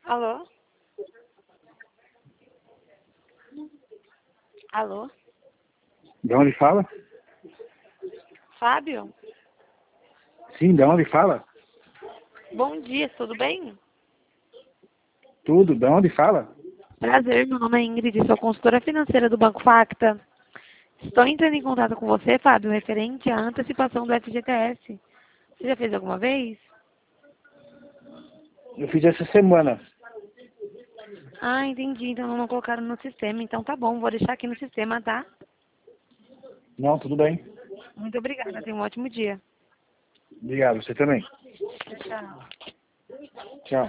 Alô? Alô? De onde fala? Fábio? Sim, de onde fala? Bom dia, tudo bem? Tudo, de onde fala? Prazer, meu nome é Ingrid, sou consultora financeira do Banco Facta. Estou entrando em contato com você, Fábio, referente à antecipação do FGTS. Você já fez alguma vez? Eu fiz essa semana. Ah, entendi, então não colocaram no sistema. Então tá bom, vou deixar aqui no sistema, tá? Não, tudo bem. Muito obrigada, tenha um ótimo dia. Obrigado, você também. Tchau. Tchau.